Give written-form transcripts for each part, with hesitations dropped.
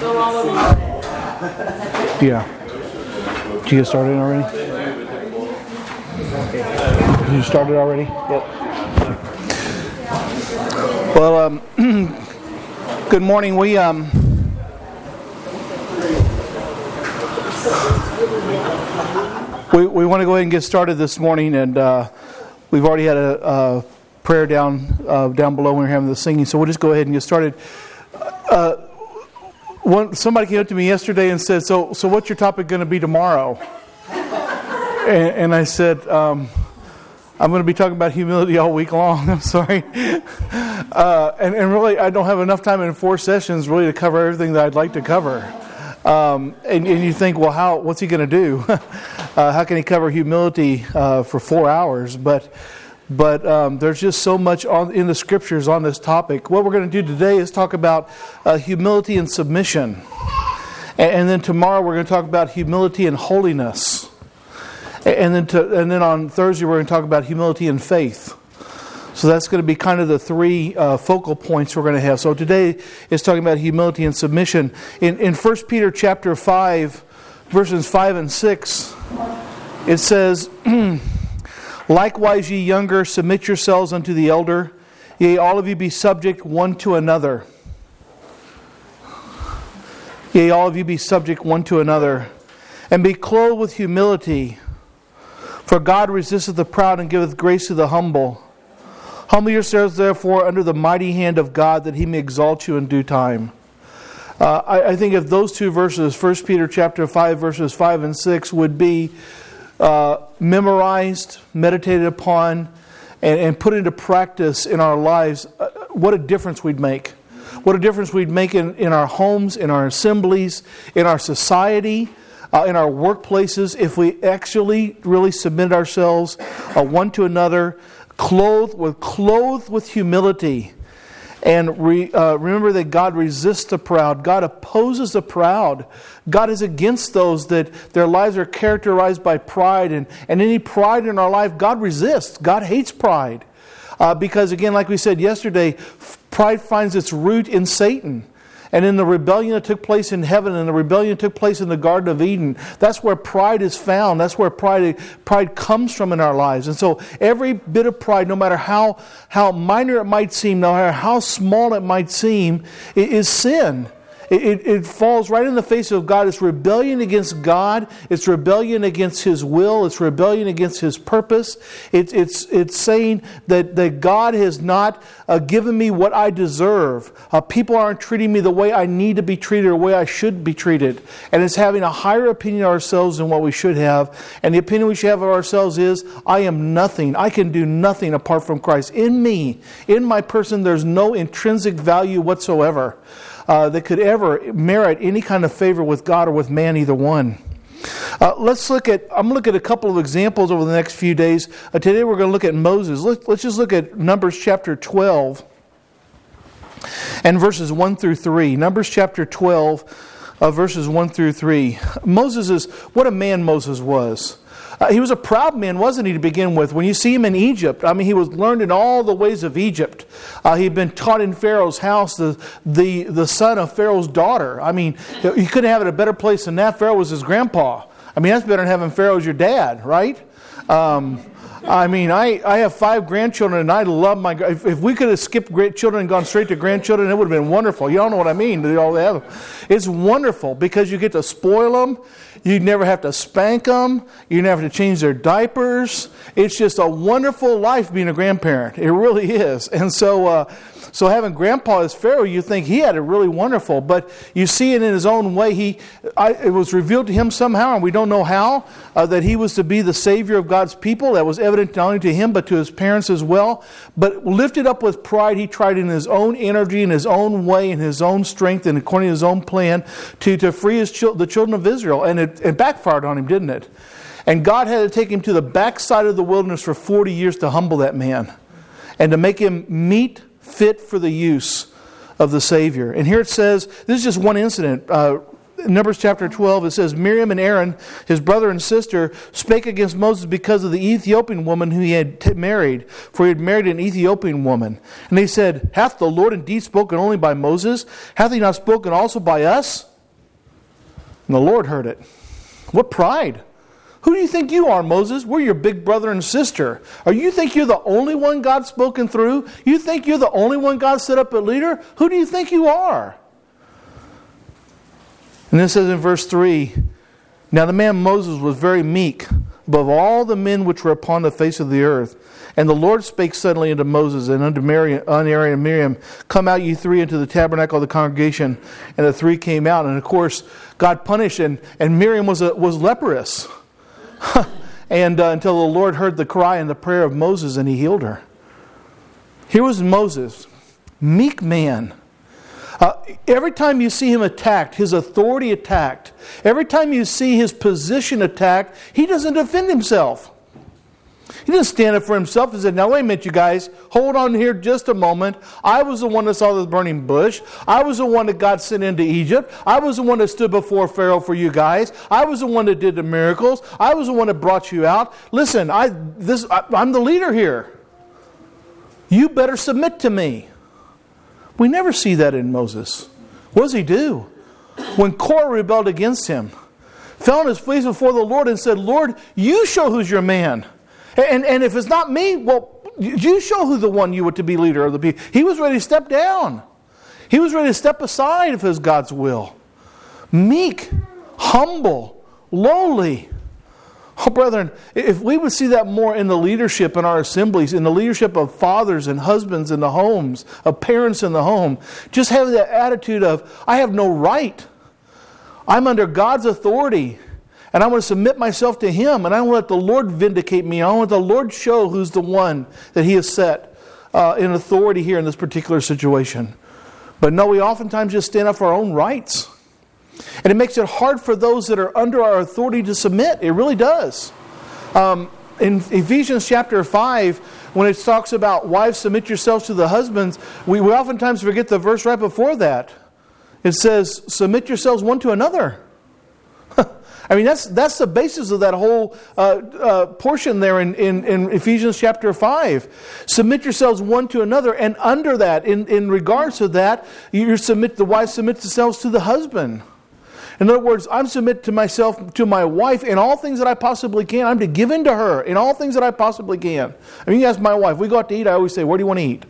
Yeah. Did you get started already? You started already? Yep. Well, good morning. We want to go ahead and get started this morning, and we've already had a prayer down below when we were having the singing, so we'll just go ahead and get started. Somebody came up to me yesterday and said, "So what's your topic going to be tomorrow?" And I said, "I'm going to be talking about humility all week long." I'm sorry, and really, I don't have enough time in 4 sessions really to cover everything that I'd like to cover. And you think, well, what's he going to do? How can he cover humility for 4 hours? But there's just so much in the Scriptures on this topic. What we're going to do today is talk about humility and submission. And then tomorrow we're going to talk about humility and holiness. And then on Thursday we're going to talk about humility and faith. So that's going to be kind of the 3 focal points we're going to have. So today is talking about humility and submission. In 1 Peter chapter 5, verses 5 and 6, it says, "Likewise, ye younger, submit yourselves unto the elder. Yea, all of you be subject one to another. Yea, all of you be subject one to another. And be clothed with humility. For God resisteth the proud and giveth grace to the humble. Humble yourselves, therefore, under the mighty hand of God, that He may exalt you in due time." I think if those 2 verses, 1 Peter chapter 5, verses 5 and 6, would be memorized, meditated upon, and put into practice in our lives, what a difference we'd make. What a difference we'd make in our homes, in our assemblies, in our society, in our workplaces, if we actually really submit ourselves one to another, clothed with humility. And remember that God resists the proud. God opposes the proud. God is against those that their lives are characterized by pride. And any pride in our life, God resists. God hates pride. Because again, like we said yesterday, pride finds its root in Satan. And in the rebellion that took place in heaven, and the rebellion that took place in the Garden of Eden, that's where pride is found. That's where pride comes from in our lives. And so every bit of pride, no matter how minor it might seem, no matter how small it might seem, is sin. It falls right in the face of God. It's rebellion against God. It's rebellion against His will. It's rebellion against His purpose. It's saying that God has not given me what I deserve. People aren't treating me the way I need to be treated or the way I should be treated. And it's having a higher opinion of ourselves than what we should have. And the opinion we should have of ourselves is, I am nothing. I can do nothing apart from Christ. In me, in my person, there's no intrinsic value whatsoever that could ever merit any kind of favor with God or with man, either one. I'm going to look at a couple of examples over the next few days. Today we're going to look at Moses. Let's just look at Numbers chapter 12 and verses 1 through 3. Numbers chapter 12, verses 1 through 3. What a man Moses was. He was a proud man, wasn't he, to begin with? When you see him in Egypt, he was learned in all the ways of Egypt. He'd been taught in Pharaoh's house, the son of Pharaoh's daughter. You couldn't have it a better place than that. Pharaoh was his grandpa. That's better than having Pharaoh as your dad, right? I have 5 grandchildren, and I love my... If we could have skipped children and gone straight to grandchildren, it would have been wonderful. You all know what I mean. It's wonderful because you get to spoil them. You never have to spank them. You never have to change their diapers. It's just a wonderful life being a grandparent. It really is. And so having Grandpa as Pharaoh, you think he had it really wonderful. But you see it in his own way. It was revealed to him somehow, and we don't know how, that he was to be the Savior of God's people. That was evident not only to him, but to his parents as well. But lifted up with pride, he tried in his own energy, in his own way, in his own strength, and according to his own plan, to free the children of Israel. And it backfired on him, didn't it? And God had to take him to the backside of the wilderness for 40 years to humble that man and to make him meet fit for the use of the Savior. And here it says, this is just one incident. Numbers chapter 12, it says, Miriam and Aaron, his brother and sister, spake against Moses because of the Ethiopian woman who he had married, for he had married an Ethiopian woman. And they said, Hath the Lord indeed spoken only by Moses? Hath he not spoken also by us? And the Lord heard it. What pride! Who do you think you are, Moses? We're your big brother and sister. Or you think you're the only one God's spoken through? You think you're the only one God set up a leader? Who do you think you are? And then it says in verse 3, Now the man Moses was very meek above all the men which were upon the face of the earth. And the Lord spake suddenly unto Moses and unto Aaron and Miriam, Come out, ye three, into the tabernacle of the congregation. And the three came out. And of course, God punished, and Miriam was leprous. And until the Lord heard the cry and the prayer of Moses, and He healed her. Here was Moses, meek man. Every time you see him attacked, his authority attacked, every time you see his position attacked, he doesn't defend himself. He didn't stand up for himself and said, Now wait a minute, you guys, hold on here just a moment. I was the one that saw the burning bush. I was the one that God sent into Egypt. I was the one that stood before Pharaoh for you guys. I was the one that did the miracles. I was the one that brought you out. Listen, I'm the leader here. You better submit to me. We never see that in Moses. What does he do? When Korah rebelled against him, fell on his face before the Lord and said, Lord, you show who's your man. And if it's not me, well, you show who the one you were to be leader of the people. He was ready to step down. He was ready to step aside if it was God's will. Meek, humble, lowly. Oh, brethren, if we would see that more in the leadership in our assemblies, in the leadership of fathers and husbands in the homes, of parents in the home, just have that attitude of, I have no right. I'm under God's authority. And I want to submit myself to Him. And I want to let the Lord vindicate me. I want the Lord show who's the one that He has set in authority here in this particular situation. But no, we oftentimes just stand up for our own rights. And it makes it hard for those that are under our authority to submit. It really does. In Ephesians chapter 5, when it talks about wives submit yourselves to the husbands, we oftentimes forget the verse right before that. It says, submit yourselves one to another. I mean, that's the basis of that whole portion there in Ephesians chapter 5. Submit yourselves one to another, and under that, in regards to that, the wives submit themselves to the husband. In other words, I'm submit to myself, to my wife, in all things that I possibly can. I'm to give in to her in all things that I possibly can. I mean, you ask my wife, we go out to eat, I always say, where do you want to eat?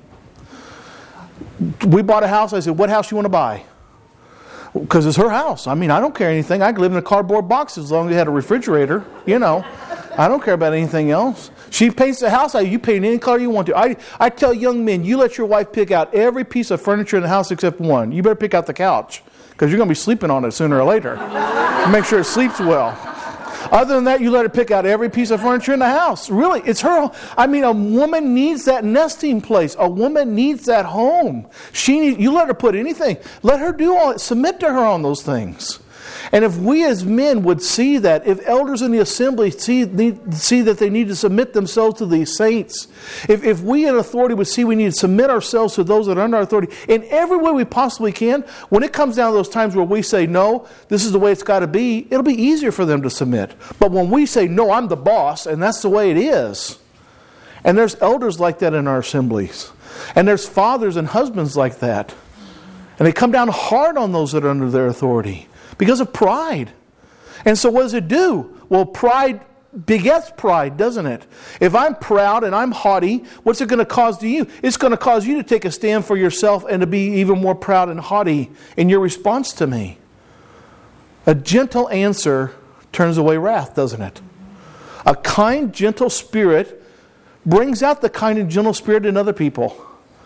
We bought a house, I said, what house do you want to buy? Because it's her house. I mean, I don't care anything. I can live in a cardboard box as long as it had a refrigerator. You know, I don't care about anything else. She paints the house. You paint any color you want to. I tell young men, you let your wife pick out every piece of furniture in the house except one. You better pick out the couch because you're going to be sleeping on it sooner or later. Make sure it sleeps well. Other than that, you let her pick out every piece of furniture in the house. Really, it's her. I mean, a woman needs that nesting place. A woman needs that home. You let her put anything. Let her do all it. Submit to her on those things. And if we as men would see that, if elders in the assembly see that they need to submit themselves to these saints, if we in authority would see we need to submit ourselves to those that are under our authority in every way we possibly can, when it comes down to those times where we say, no, this is the way it's got to be, it'll be easier for them to submit. But when we say, no, I'm the boss, and that's the way it is, and there's elders like that in our assemblies, and there's fathers and husbands like that, and they come down hard on those that are under their authority, because of pride. And so what does it do? Well, pride begets pride, doesn't it? If I'm proud and I'm haughty, what's it going to cause to you? It's going to cause you to take a stand for yourself and to be even more proud and haughty in your response to me. A gentle answer turns away wrath, doesn't it? A kind, gentle spirit brings out the kind and gentle spirit in other people.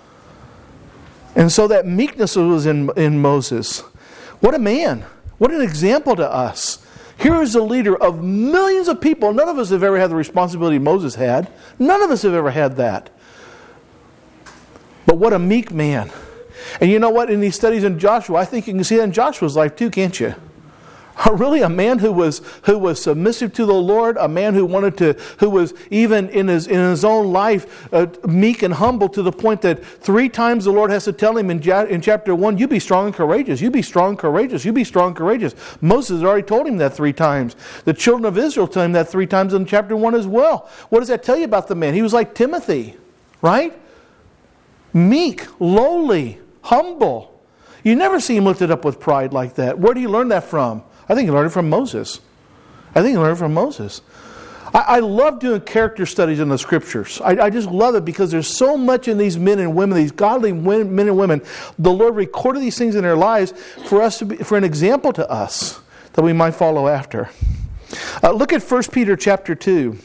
And so that meekness was in Moses. What a man. What an example to us. Here is a leader of millions of people. None of us have ever had the responsibility Moses had. None of us have ever had that. But what a meek man. And you know what? In these studies in Joshua, I think you can see that in Joshua's life too, can't you? Really, a man who was submissive to the Lord, a man who was even in his own life meek and humble to the point that 3 times the Lord has to tell him in chapter 1, you be strong and courageous, you be strong and courageous, you be strong and courageous. Moses has already told him that 3 times. The children of Israel told him that 3 times in chapter 1 as well. What does that tell you about the man? He was like Timothy, right? Meek, lowly, humble. You never see him lifted up with pride like that. Where do you learn that from? I think he learned it from Moses. I love doing character studies in the Scriptures. I just love it because there's so much in these men and women, these godly men and women. The Lord recorded these things in their lives for us to be, for an example to us that we might follow after. Look at 1 Peter chapter 2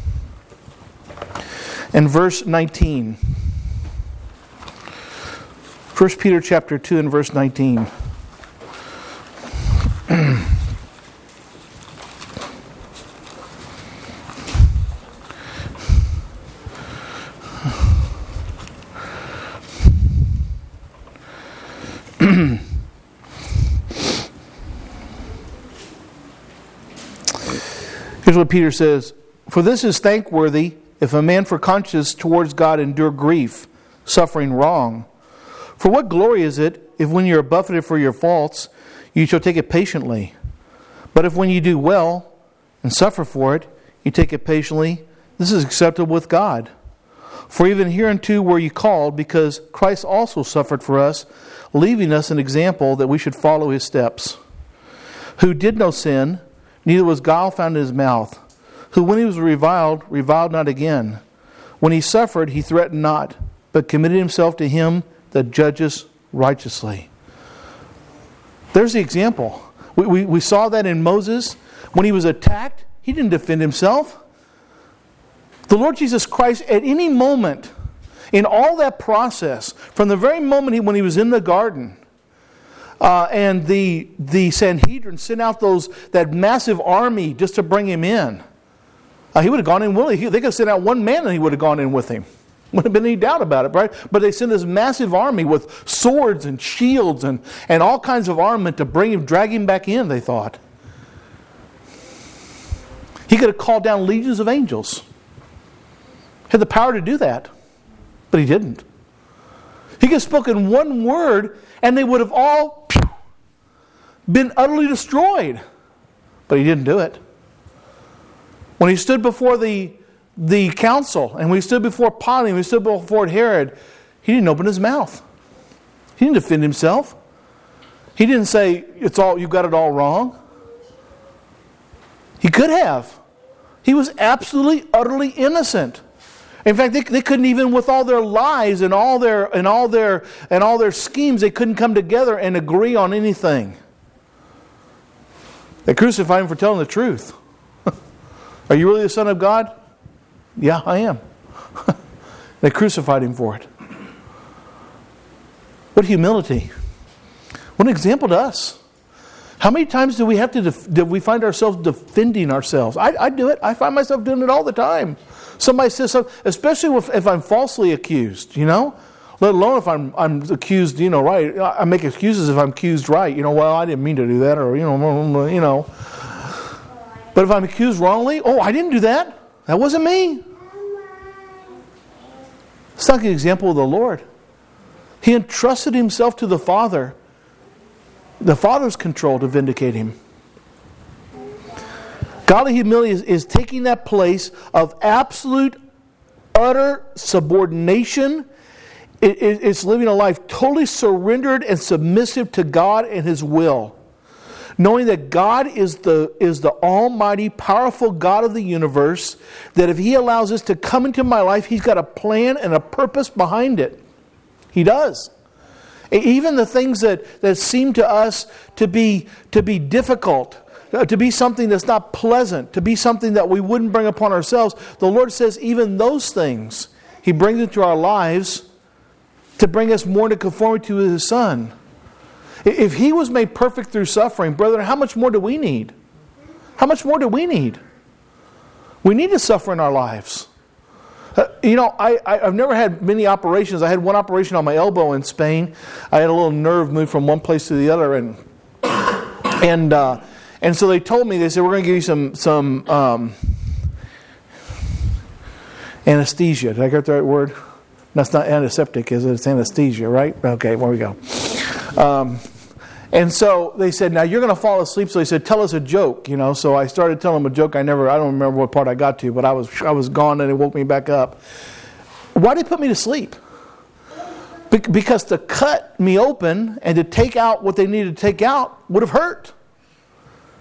and verse 19. 1 Peter chapter 2 and verse 19. Here's what Peter says. For this is thankworthy if a man for conscience towards God endure grief, suffering wrong. For what glory is it if when you are buffeted for your faults, you shall take it patiently? But if when you do well and suffer for it, you take it patiently, this is acceptable with God. For even hereunto were you called, because Christ also suffered for us, leaving us an example that we should follow his steps. Who did no sin, neither was guile found in his mouth. Who when he was reviled, reviled not again. When he suffered, he threatened not, but committed himself to him that judges righteously. There's the example. We saw that in Moses. When he was attacked, he didn't defend himself. The Lord Jesus Christ, at any moment, in all that process, from the very moment when he was in the garden, and the Sanhedrin sent out that massive army just to bring him in, he would have gone in willingly. They could have sent out one man and he would have gone in with him. Wouldn't have been any doubt about it, right? But they sent this massive army with swords and shields and all kinds of armament to bring him, drag him back in, they thought. He could have called down legions of angels. Had the power to do that. But he didn't. He could have spoken one word and they would have all been utterly destroyed. But he didn't do it. When he stood before the council, and when he stood before Pilate, and when he stood before Herod, he didn't open his mouth. He didn't defend himself. He didn't say, you got it all wrong. He could have. He was absolutely, utterly innocent. In fact, they couldn't even, with all their lies and all their schemes, they couldn't come together and agree on anything. They crucified him for telling the truth. Are you really the Son of God? Yeah, I am. They crucified him for it. What humility. What an example to us. How many times do we find ourselves defending ourselves? I do it. I find myself doing it all the time. Somebody says something, especially if I'm falsely accused, let alone if I'm accused, right. I make excuses if I'm accused right. Well, I didn't mean to do that, or, But if I'm accused wrongly, I didn't do that. That wasn't me. It's like an example of the Lord. He entrusted himself to the Father. The Father's control to vindicate him. Godly humility is taking that place of absolute, utter subordination. It's living a life totally surrendered and submissive to God and his will. Knowing that God is the almighty, powerful God of the universe, that if he allows this to come into my life, he's got a plan and a purpose behind it. He does. Even the things that seem to us to be difficult, to be something that's not pleasant, to be something that we wouldn't bring upon ourselves, the Lord says even those things, he brings into our lives to bring us more into conformity to his Son. If he was made perfect through suffering, brethren, how much more do we need? How much more do we need? We need to suffer in our lives. I've never had many operations. I had one operation on my elbow in Spain. I had a little nerve moved from one place to the other, and so they told me, they said, we're going to give you some anesthesia. Did I get the right word? That's not antiseptic, is it? It's anesthesia, right? Okay, there we go. And so they said, now you're going to fall asleep. So they said, tell us a joke, So I started telling them a joke. I don't remember what part I got to, but I was gone and it woke me back up. Why did they put me to sleep? Because to cut me open and to take out what they needed to take out would have hurt.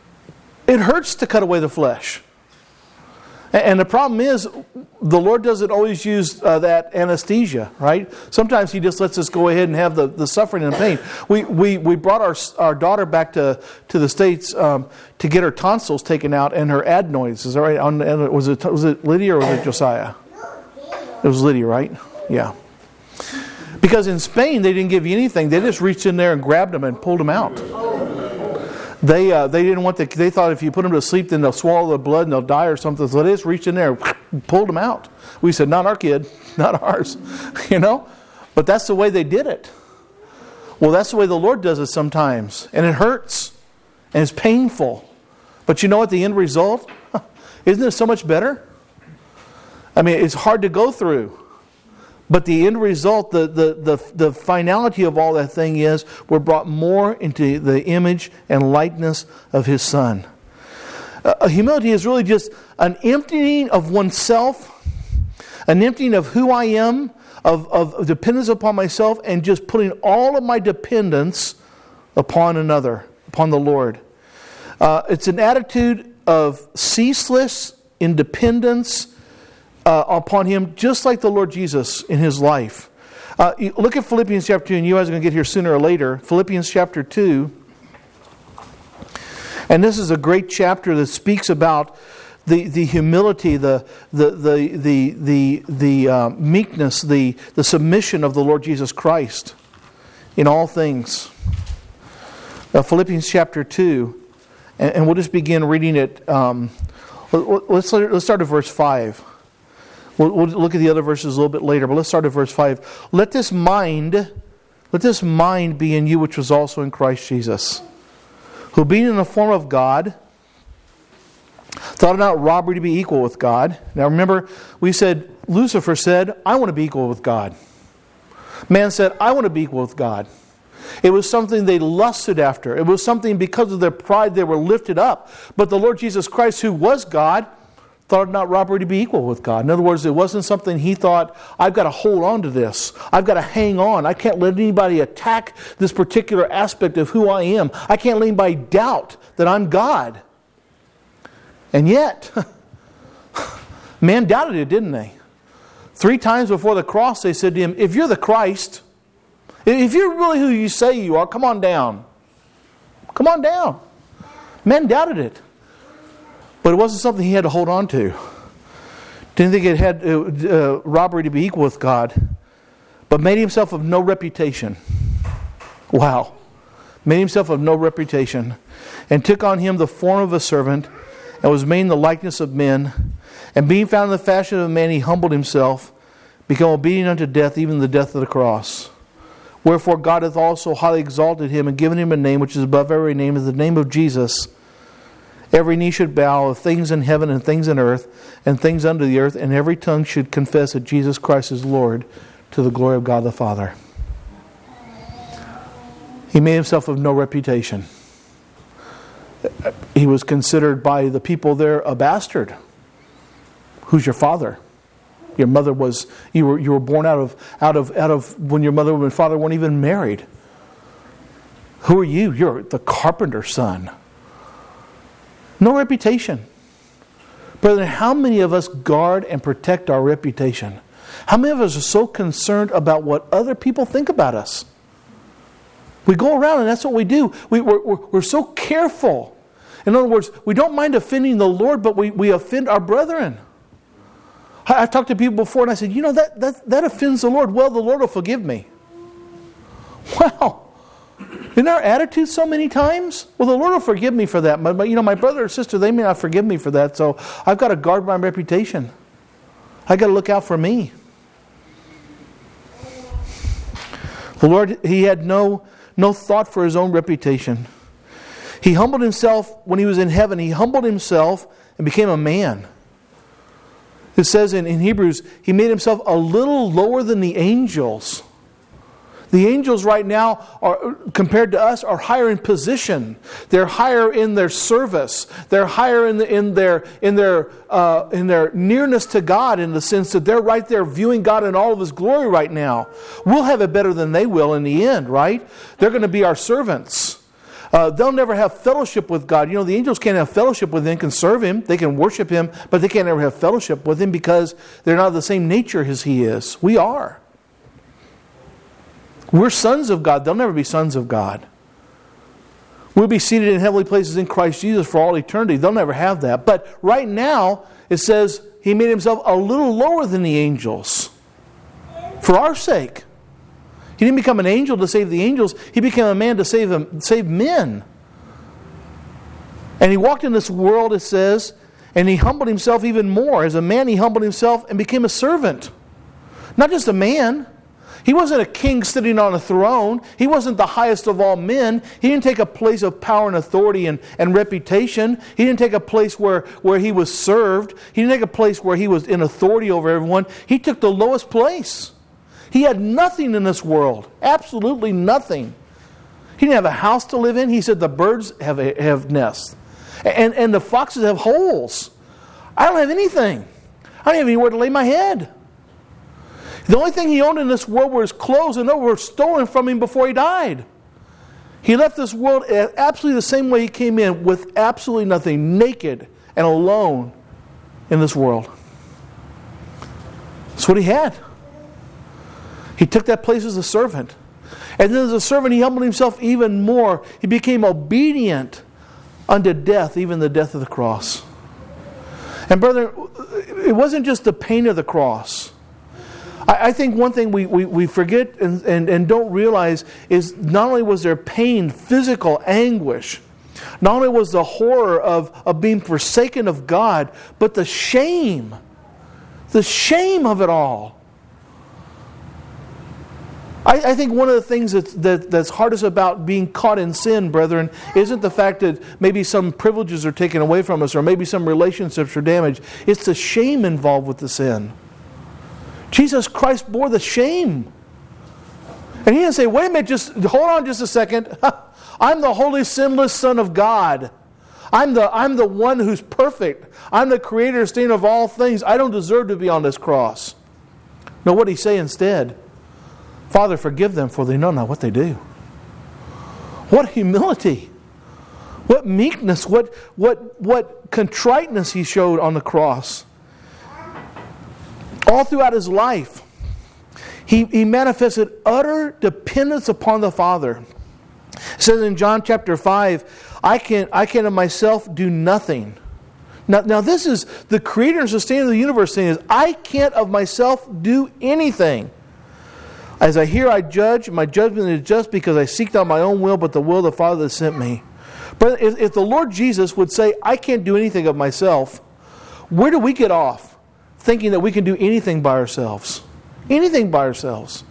It hurts to cut away the flesh. And the problem is, the Lord doesn't always use that anesthesia, right? Sometimes He just lets us go ahead and have the suffering and pain. We brought our daughter back to the States to get her tonsils taken out and her adenoids. Is that right? Was it Lydia or was it Josiah? It was Lydia, right? Yeah. Because in Spain, they didn't give you anything. They just reached in there and grabbed them and pulled them out. They didn't want they thought if you put them to sleep, then they'll swallow the blood and they'll die or something. So they just reached in there and pulled them out. We said, not our kid, not ours. But that's the way they did it. Well, that's the way the Lord does it sometimes. And it hurts. And it's painful. But you know what the end result? Isn't it so much better? I mean, it's hard to go through. But the end result, the finality of all that thing is we're brought more into the image and likeness of His Son. Humility is really just an emptying of oneself, an emptying of who I am, of dependence upon myself, and just putting all of my dependence upon another, upon the Lord. It's an attitude of ceaseless independence upon Him, just like the Lord Jesus in His life. Look at Philippians chapter 2, and you guys are going to get here sooner or later. Philippians chapter 2. And this is a great chapter that speaks about the humility, the meekness, the submission of the Lord Jesus Christ in all things. Philippians chapter 2. And we'll just begin reading it. Let's start at verse 5. We'll look at the other verses a little bit later, but let's start at verse 5. Let this mind be in you which was also in Christ Jesus, who being in the form of God, thought it not robbery to be equal with God. Now remember, we said, Lucifer said, I want to be equal with God. Man said, I want to be equal with God. It was something they lusted after. It was something because of their pride they were lifted up. But the Lord Jesus Christ, who was God, thought it not robbery to be equal with God. In other words, it wasn't something He thought, I've got to hold on to this. I've got to hang on. I can't let anybody attack this particular aspect of who I am. I can't let anybody doubt that I'm God. And yet, man doubted it, didn't they? 3 times before the cross, they said to Him, if you're the Christ, if you're really who you say you are, come on down. Come on down. Men doubted it. But it wasn't something He had to hold on to. Didn't think it had robbery to be equal with God. But made Himself of no reputation. Wow. Made Himself of no reputation. And took on Him the form of a servant. And was made in the likeness of men. And being found in the fashion of a man, He humbled Himself. Became obedient unto death, even the death of the cross. Wherefore God hath also highly exalted Him, and given Him a name which is above every name, is the name of Jesus. Every knee should bow of things in heaven and things in earth and things under the earth, and every tongue should confess that Jesus Christ is Lord, to the glory of God the Father. He made Himself of no reputation. He was considered by the people there a bastard. Who's your father? Your mother was, you were born out of when your mother and father weren't even married. Who are you? You're the carpenter's son. No reputation. Brethren, how many of us guard and protect our reputation? How many of us are so concerned about what other people think about us? We go around and that's what we do. We're so careful. In other words, we don't mind offending the Lord, but we offend our brethren. I've talked to people before and I said, that offends the Lord. Well, the Lord will forgive me. Wow. Isn't our attitude so many times? Well, the Lord will forgive me for that. But my brother or sister, they may not forgive me for that. So I've got to guard my reputation. I've got to look out for me. The Lord, He had no thought for His own reputation. He humbled Himself when He was in heaven. He humbled Himself and became a man. It says in Hebrews, He made Himself a little lower than the angels. The angels right now, are compared to us, are higher in position. They're higher in their service. They're higher in their nearness to God, in the sense that they're right there viewing God in all of His glory right now. We'll have it better than they will in the end, right? They're going to be our servants. They'll never have fellowship with God. You know, the angels can't have fellowship with Him, can serve Him, they can worship Him, but they can't ever have fellowship with Him because they're not of the same nature as He is. We are. We're sons of God. They'll never be sons of God. We'll be seated in heavenly places in Christ Jesus for all eternity. They'll never have that. But right now, it says He made Himself a little lower than the angels for our sake. He didn't become an angel to save the angels. He became a man to save men. And He walked in this world, it says, and He humbled Himself even more. As a man, He humbled Himself and became a servant. Not just a man. He wasn't a king sitting on a throne. He wasn't the highest of all men. He didn't take a place of power and authority and reputation. He didn't take a place where He was served. He didn't take a place where He was in authority over everyone. He took the lowest place. He had nothing in this world. Absolutely nothing. He didn't have a house to live in. He said the birds have nests. And the foxes have holes. I don't have anything. I don't have anywhere to lay my head. The only thing He owned in this world were His clothes, and those were stolen from Him before He died. He left this world absolutely the same way He came in, with absolutely nothing, naked and alone in this world. That's what He had. He took that place as a servant. And then as a servant, He humbled Himself even more. He became obedient unto death, even the death of the cross. And brother, it wasn't just the pain of the cross. I think one thing we forget and don't realize is not only was there pain, physical anguish, not only was the horror of being forsaken of God, but the shame of it all. I think one of the things that's hardest about being caught in sin, brethren, isn't the fact that maybe some privileges are taken away from us or maybe some relationships are damaged. It's the shame involved with the sin. Jesus Christ bore the shame. And He didn't say, wait a minute, just hold on just a second. I'm the holy, sinless Son of God. I'm the one who's perfect. I'm the creator and sustainer of all things. I don't deserve to be on this cross. No, what did He say instead? Father, forgive them, for they know not what they do. What humility. What meekness. What contriteness He showed on the cross. All throughout His life, He manifested utter dependence upon the Father. It says in John chapter 5, I can of myself do nothing. Now this is the creator and sustainer of the universe saying, I can't of myself do anything. As I hear, I judge. My judgment is just because I seek not my own will, but the will of the Father that sent me. But if the Lord Jesus would say, I can't do anything of myself, where do we get off? Thinking that we can do anything by ourselves. Anything by ourselves.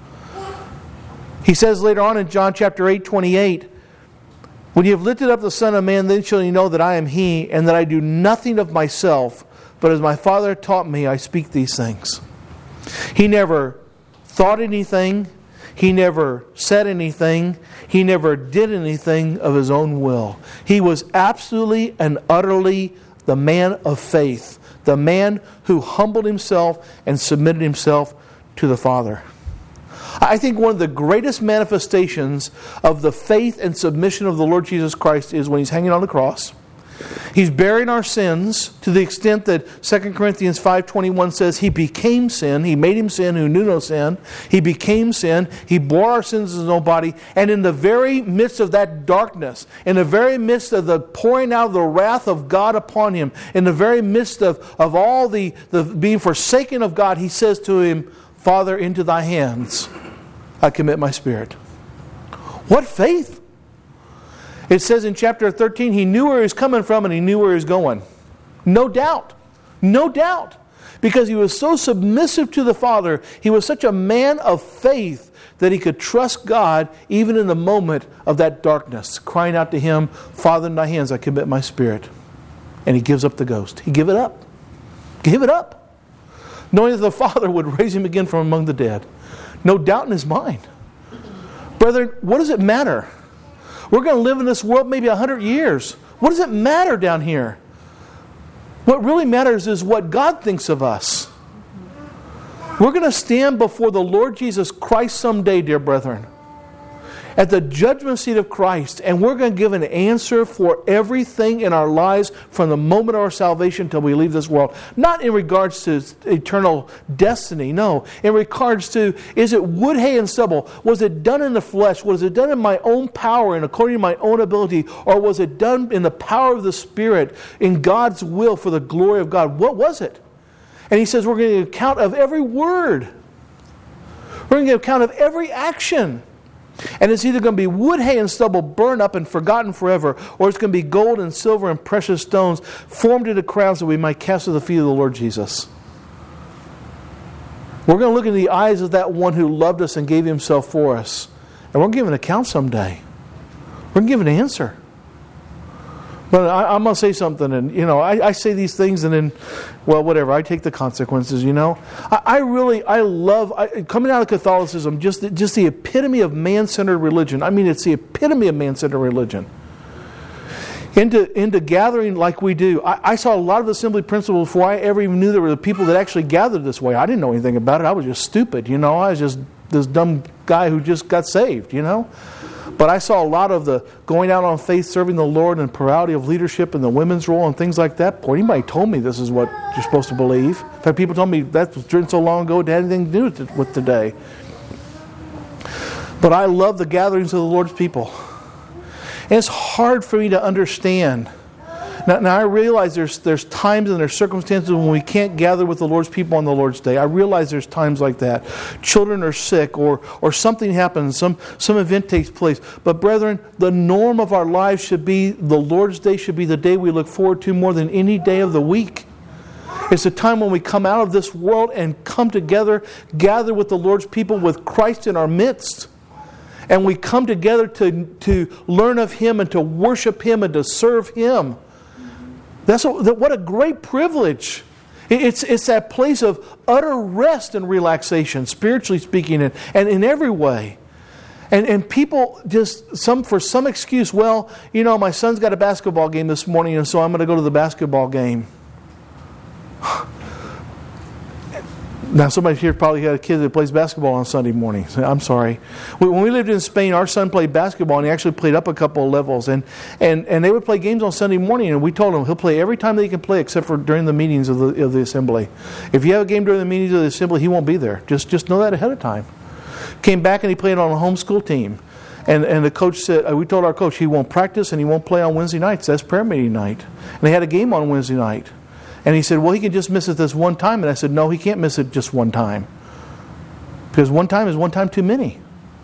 He says later on in John chapter 8:28, when you have lifted up the Son of Man, then shall you know that I am He, and that I do nothing of myself, but as my Father taught me, I speak these things. He never thought anything. He never said anything. He never did anything of His own will. He was absolutely and utterly the man of faith. The man who humbled Himself and submitted Himself to the Father. I think one of the greatest manifestations of the faith and submission of the Lord Jesus Christ is when He's hanging on the cross. He's bearing our sins to the extent that 2 Corinthians 5:21 says He became sin. He made Him sin who knew no sin. He became sin. He bore our sins in His own body. And in the very midst of that darkness, in the very midst of the pouring out of the wrath of God upon Him, in the very midst of all the being forsaken of God, He says to Him, Father, into Thy hands I commit my spirit. What faith! It says in chapter 13, He knew where He was coming from and He knew where He was going. No doubt. No doubt. Because He was so submissive to the Father, He was such a man of faith that He could trust God even in the moment of that darkness, crying out to Him, Father, in Thy hands I commit my spirit. And He gives up the ghost. He gave it up. Gave it up. Knowing that the Father would raise Him again from among the dead. No doubt in His mind. Brethren, what does it matter? We're going to live in this world maybe 100 years. What does it matter down here? What really matters is what God thinks of us. We're going to stand before the Lord Jesus Christ someday, dear brethren. at the judgment seat of Christ, and we're going to give an answer for everything in our lives from the moment of our salvation till we leave this world. Not in regards to eternal destiny, no. In regards to, is it wood, hay, and stubble? Was it done in the flesh? Was it done in my own power and according to my own ability? Or was it done in the power of the Spirit, in God's will for the glory of God? What was it? And he says we're going to give account of every word. We're going to give account of every action. And it's either going to be wood, hay, and stubble burned up and forgotten forever, or it's going to be gold and silver and precious stones formed into crowns that we might cast at the feet of the Lord Jesus. We're going to look in the eyes of that one who loved us and gave himself for us. And we're going to give an account someday. We're going to give an answer. But I'm going to say something, and I say these things, and then, well, whatever. I take the consequences. I love coming out of Catholicism. Just the epitome of man-centered religion. I mean, it's the epitome of man-centered religion. Into gathering like we do. I saw a lot of assembly principles before I ever even knew there were people that actually gathered this way. I didn't know anything about it. I was just stupid. I was just this dumb guy who just got saved. But I saw a lot of the going out on faith, serving the Lord, and plurality of leadership and the women's role and things like that. Boy, anybody told me this is what you're supposed to believe. In fact, people told me that was written so long ago it had anything to do with today. But I love the gatherings of the Lord's people. And it's hard for me to understand. Now I realize there's times and there's circumstances when we can't gather with the Lord's people on the Lord's Day. I realize there's times like that. Children are sick or something happens, some event takes place. But brethren, the norm of our lives should be the Lord's Day should be the day we look forward to more than any day of the week. It's a time when we come out of this world and come together, gather with the Lord's people with Christ in our midst. And we come together to learn of Him and to worship Him and to serve Him. What a great privilege. It's that place of utter rest and relaxation, spiritually speaking, and in every way. And people just, for some excuse, my son's got a basketball game this morning, and so I'm going to go to the basketball game. Now, somebody here probably had a kid that plays basketball on Sunday mornings. I'm sorry. When we lived in Spain, our son played basketball, and he actually played up a couple of levels. And they would play games on Sunday morning, and we told him he'll play every time that he can play except for during the meetings of the assembly. If you have a game during the meetings of the assembly, he won't be there. Just know that ahead of time. Came back, and he played on a homeschool team. And the coach said, we told our coach he won't practice and he won't play on Wednesday nights. That's prayer meeting night. And they had a game on Wednesday night. And he said, he can just miss it this one time. And I said, no, he can't miss it just one time. Because one time is one time too many.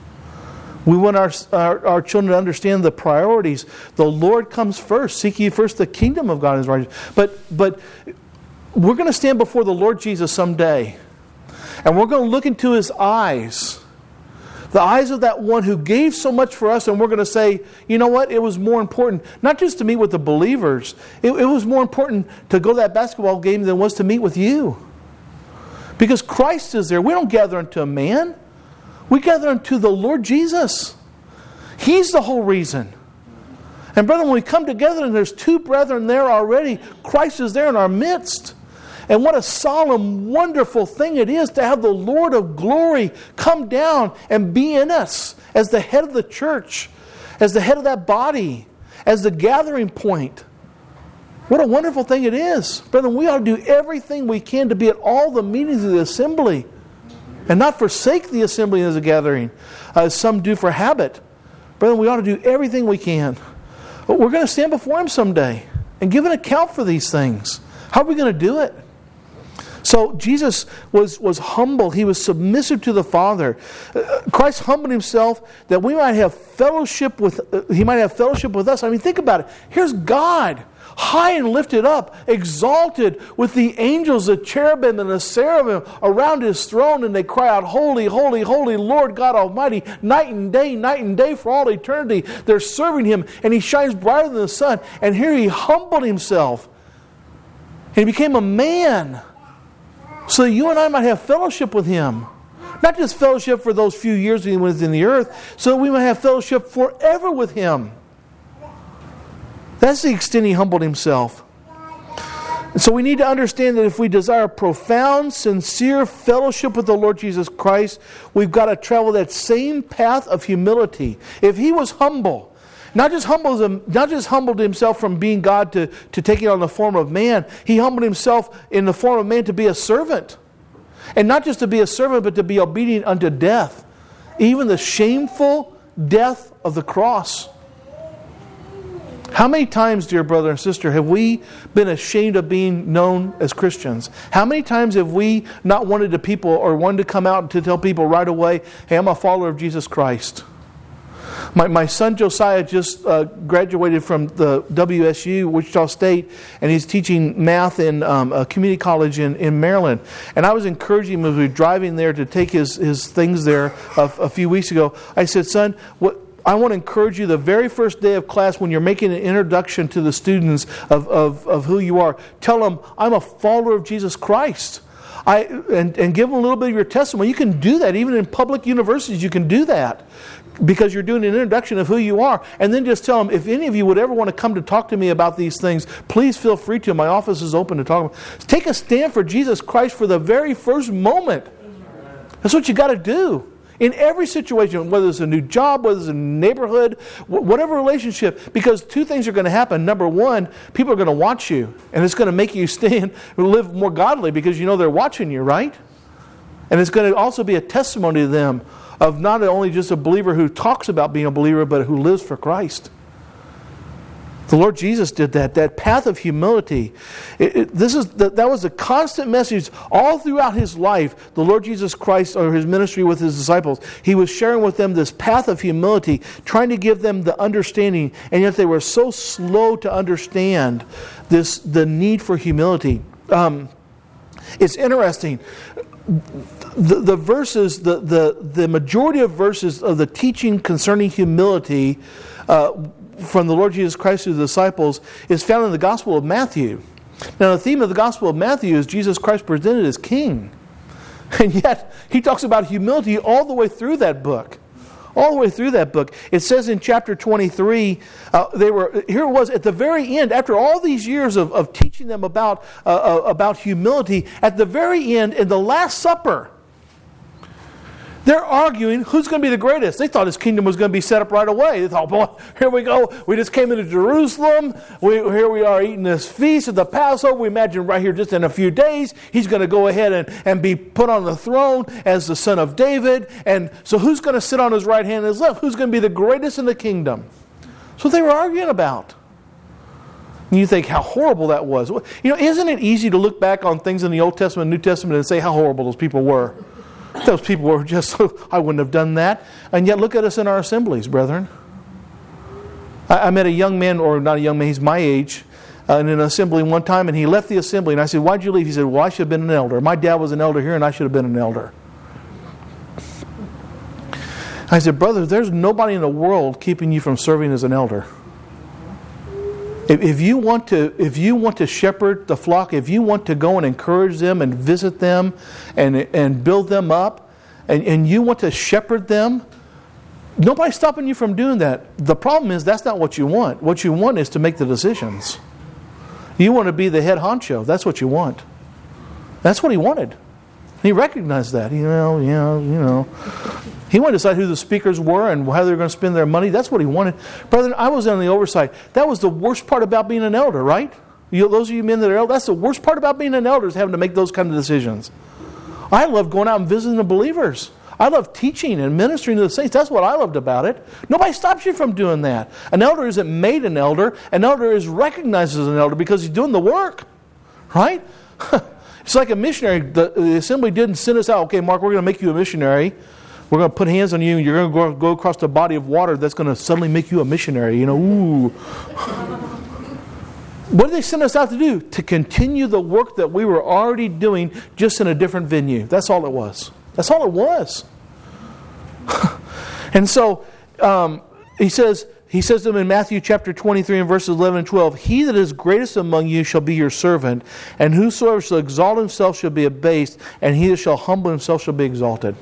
We want our children to understand the priorities. The Lord comes first. Seek ye first the kingdom of God and His righteousness. But we're going to stand before the Lord Jesus someday. And we're going to look into His eyes. The eyes of that one who gave so much for us, and we're going to say, you know what? It was more important, not just to meet with the believers. It was more important to go to that basketball game than it was to meet with you. Because Christ is there. We don't gather unto a man. We gather unto the Lord Jesus. He's the whole reason. And brethren, when we come together and there's two brethren there already, Christ is there in our midst. And what a solemn, wonderful thing it is to have the Lord of glory come down and be in us as the head of the church, as the head of that body, as the gathering point. What a wonderful thing it is. Brethren, we ought to do everything we can to be at all the meetings of the assembly and not forsake the assembly as a gathering, as some do for habit. Brethren, we ought to do everything we can. But we're going to stand before Him someday and give an account for these things. How are we going to do it? So Jesus was humble. He was submissive to the Father. Christ humbled Himself that we might have fellowship with. He might have fellowship with us. I mean, think about it. Here's God, high and lifted up, exalted, with the angels, the cherubim and the seraphim around His throne, and they cry out, "Holy, holy, holy, Lord God Almighty!" Night and day, for all eternity. They're serving Him, and He shines brighter than the sun. And here He humbled Himself, and He became a man, so that you and I might have fellowship with Him. Not just fellowship for those few years He was in the earth, so that we might have fellowship forever with Him. That's the extent He humbled Himself. So we need to understand that if we desire profound, sincere fellowship with the Lord Jesus Christ, we've got to travel that same path of humility. If He was humble, not just humbled Himself from being God to taking on the form of man, He humbled Himself in the form of man to be a servant. And not just to be a servant, but to be obedient unto death. Even the shameful death of the cross. How many times, dear brother and sister, have we been ashamed of being known as Christians? How many times have we not wanted to people or wanted to come out to tell people right away, hey, I'm a follower of Jesus Christ? My son Josiah just graduated from the WSU, Wichita State, and he's teaching math in a community college in Maryland. And I was encouraging him as we were driving there to take his things there a few weeks ago. I said, son, I want to encourage you the very first day of class when you're making an introduction to the students of who you are, tell them, I'm a follower of Jesus Christ. And give them a little bit of your testimony. You can do that. Even in public universities, you can do that. Because you're doing an introduction of who you are. And then just tell them, if any of you would ever want to come to talk to me about these things, please feel free to. My office is open to talk. Take a stand for Jesus Christ for the very first moment. That's what you got to do. In every situation, whether it's a new job, whether it's a neighborhood, whatever relationship, because two things are going to happen. Number one, people are going to watch you, and it's going to make you stand and live more godly because you know they're watching you, right? And it's going to also be a testimony to them of not only just a believer who talks about being a believer, but who lives for Christ. The Lord Jesus did that. That path of humility. That was a constant message all throughout His life. The Lord Jesus Christ, or His ministry with His disciples, He was sharing with them this path of humility, trying to give them the understanding, and yet they were so slow to understand the need for humility. It's interesting. The verses, the majority of verses of the teaching concerning humility from the Lord Jesus Christ to the disciples is found in the Gospel of Matthew. Now, the theme of the Gospel of Matthew is Jesus Christ presented as King. And yet, He talks about humility all the way through that book. All the way through that book. It says in chapter 23, here it was at the very end, after all these years of teaching them about humility, at the very end, in the Last Supper, they're arguing who's going to be the greatest. They thought His kingdom was going to be set up right away. They thought, boy, here we go. We just came into Jerusalem. Here we are eating this feast of the Passover. We imagine right here just in a few days, He's going to go ahead and be put on the throne as the son of David. And so who's going to sit on His right hand and His left? Who's going to be the greatest in the kingdom? That's what they were arguing about. And you think how horrible that was. Isn't it easy to look back on things in the Old Testament and New Testament and say how horrible those people were? Those people were just, I wouldn't have done that. And yet look at us in our assemblies, brethren. I met a young man, or not a young man, he's my age, in an assembly one time, and he left the assembly. And I said, why'd you leave? He said, well, I should have been an elder. My dad was an elder here, and I should have been an elder. I said, brother, there's nobody in the world keeping you from serving as an elder. If you want to shepherd the flock, if you want to go and encourage them and visit them and build them up, and you want to shepherd them, nobody's stopping you from doing that. The problem is that's not what you want. What you want is to make the decisions. You want to be the head honcho. That's what you want. That's what he wanted. He recognized that. He wanted to decide who the speakers were and how they were going to spend their money. That's what he wanted. Brother, I was on the oversight. That was the worst part about being an elder, right? Those of you men that are elders, that's the worst part about being an elder, is having to make those kind of decisions. I love going out and visiting the believers. I love teaching and ministering to the saints. That's what I loved about it. Nobody stops you from doing that. An elder isn't made an elder. An elder is recognized as an elder because he's doing the work. Right? It's like a missionary. The assembly didn't send us out, okay, Mark, we're going to make you a missionary. We're going to put hands on you and you're going to go across the body of water that's going to suddenly make you a missionary. Ooh. What did they send us out to do? To continue the work that we were already doing, just in a different venue. That's all it was. That's all it was. And so, he says to them in Matthew chapter 23 and verses 11 and 12, he that is greatest among you shall be your servant, and whosoever shall exalt himself shall be abased, and he that shall humble himself shall be exalted.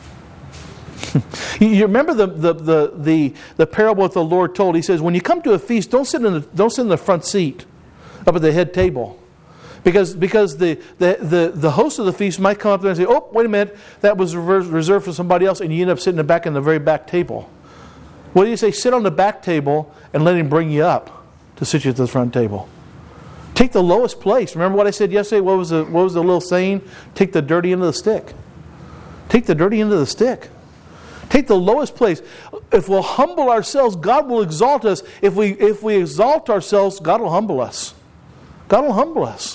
You remember the parable that the Lord told? He says, when you come to a feast, don't sit in the front seat up at the head table. Because the host of the feast might come up there and say, oh, wait a minute, that was reserved for somebody else, and you end up sitting in the very back table. What do you say? Sit on the back table and let him bring you up to sit you at the front table. Take the lowest place. Remember what I said yesterday? What was the little saying? Take the dirty end of the stick. Take the dirty end of the stick. Take the lowest place. If we'll humble ourselves, God will exalt us. If we exalt ourselves, God will humble us. God will humble us.